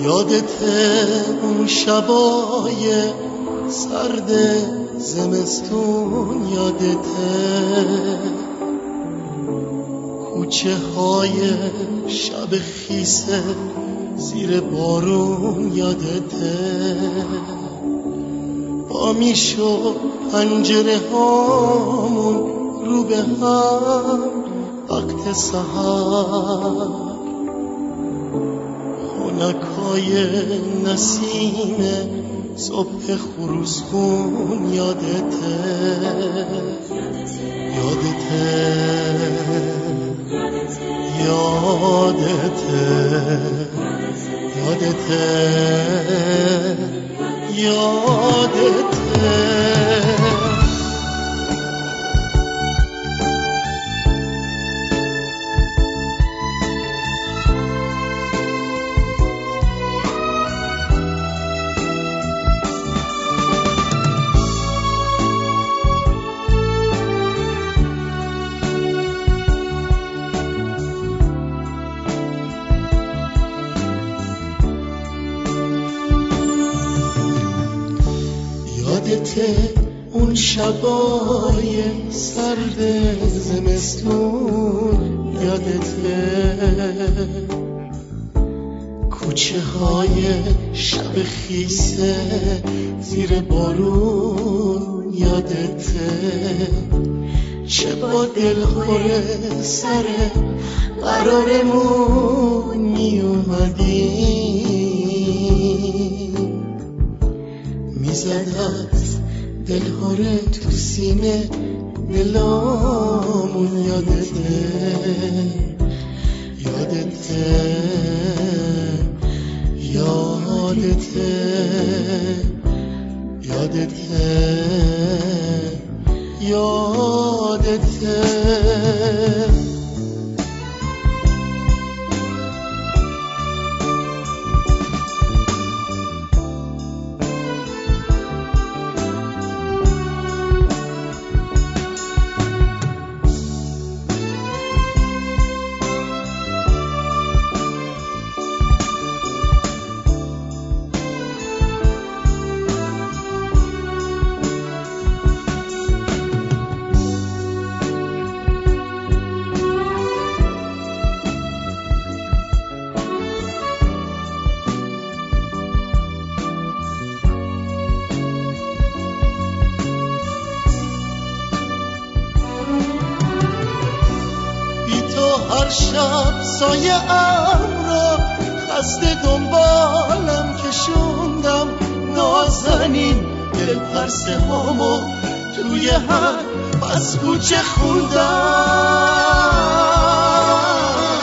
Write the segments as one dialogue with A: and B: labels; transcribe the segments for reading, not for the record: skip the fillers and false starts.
A: یادته اون شبای سرد زمستون، یادته کوچه های شب خیسه زیر بارون، یادته با میشو پنجره هامون رو به هم وقت سحر، خونکای نسیم صبح خروسخون، یادته یادته یادته یادته یادته یادته اون شبای سرد زمستون، یادته کوچه های شب خیسه زیر بارون، یادته چه با دلخور سر قرارمون می اومدی، میزدت دلهاره تو سینه دلامون، یادته یادته یادته یادته یادته هر شب سایه ام را خسته دنبالم کشوندم، نازنین دل پرسه هامو توی هر از کوچه خوندم،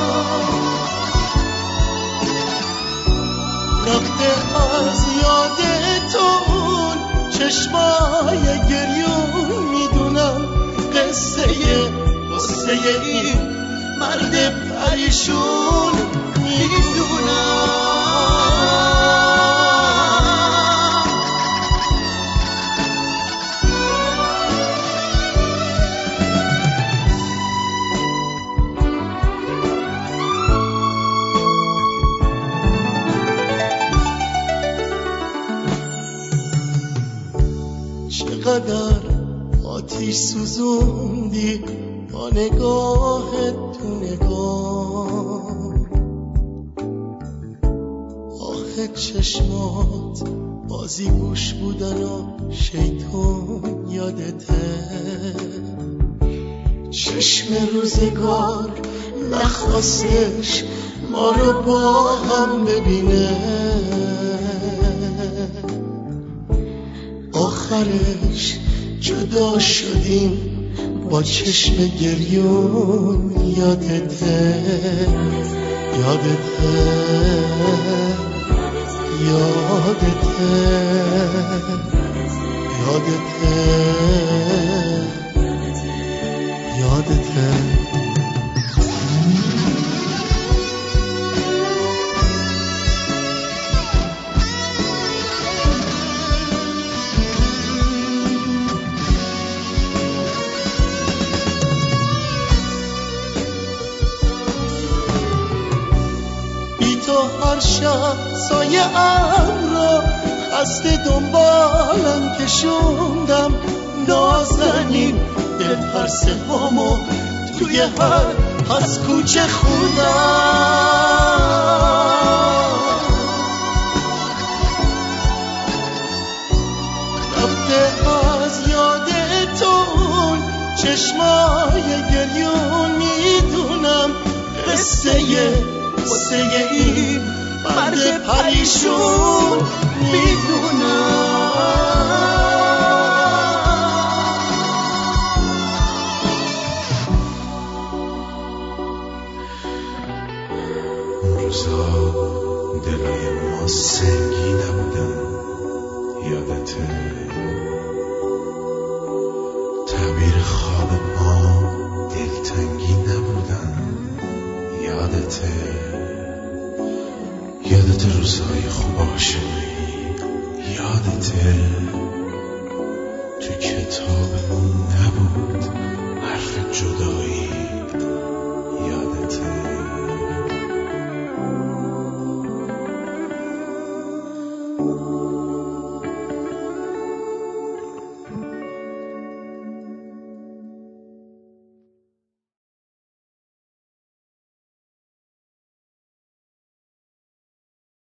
A: رفته از یادتون چشمای گریون، میدونم قصه این مرد پریشون، میدونم چقدر آتیش سوزوندی با نگاه تو نگاه، آخه چشمات بازی گوش بودن و شیطون، یادته چشم روزگار نخواستش ما رو با هم ببینه، آخرش جدا شدیم با چشم گریون، یادته یادته یادته یادته یادته هر شب سایه ام را خسته دنبالم کشوندم، نازنین دل هر سومو توی هر از کوچه خوندم. رفته از یادتون چشمای گریون، میدونم قصه این مرد پریشون،
B: روزا دلای ما سنگی نبودن، یادته؟ تعبیر خواب ما دلتنگی نبودن، یادته؟ یادته روزهای خوب عاشقی؟ یادته؟ تو کتابمون نبود حرف جدایی؟